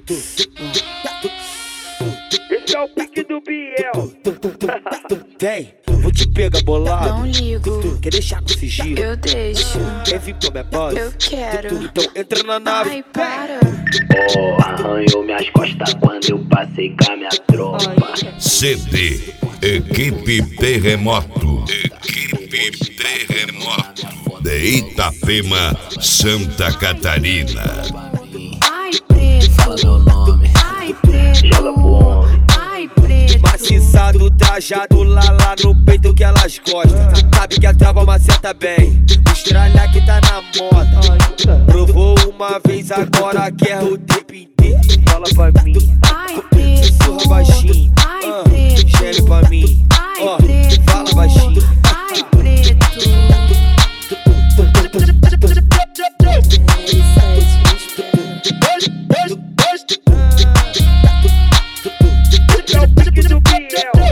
Esse é o pique do Biel. Vem, vou te pegar bolado. Não ligo, Quer deixar com sigilo? eu deixo. Quer vir pra minha base? Eu quero. Então entra na nave. Ai, para. Oh, arranhou minhas costas quando eu passei com a minha tropa. CD Equipe Terremoto. Equipe Terremoto de Itapema, Santa Catarina. Ai, preto. Fala meu nome, Ai, preto. joga pro homem. Ai, preto. Maciçado, trajado lá no peito que elas gostam. Sabe que a trava maceta bem. O estralha que tá na moda. Provou uma vez, agora quer o tempo inteiro. Fala pra mim, Ai, preto. surra baixinho. Ai, preto. Geme pra mim, ó, Ai, preto. fala baixinho. Ai, preto. Esse é o pique do Biel.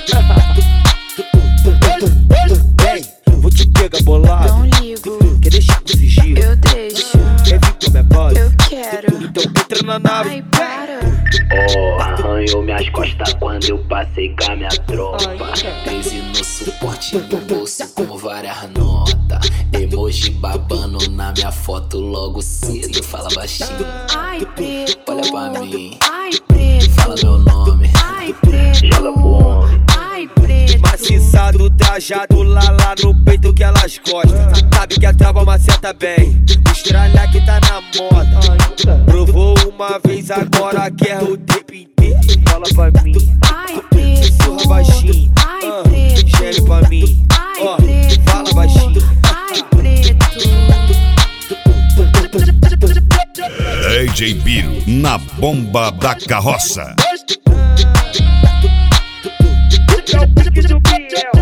Vem, vou te pegar bolado. Não ligo, Quer deixar com sigilo? eu deixo. Quer vir pra minha base? Eu quero. Então entra na nave. Ai, para. Oh, arranhou minhas costas quando eu passei com a minha tropa. 13 no suporte no bolso com várias notas. Emoji babando na minha foto logo cedo. Fala baixinho, Ai, preto. olha pra mim. Ai, preto. Fala meu nome, Ai, preto. joga pro homem. Ai, preto. Maciçado, trajado lá no peito que elas gostam. Sabe que a trava maceta bem. O estralha que tá na moda. Provou uma vez, agora quer o tempo inteiro. Fala pra mim, Ai, preto. surra baixinho. Ai, preto. Geme pra mim, Ai, ó, preto. fala baixinho. Ai, preto. DJ Biro na bomba da carroça. Esse é o pique do Biel.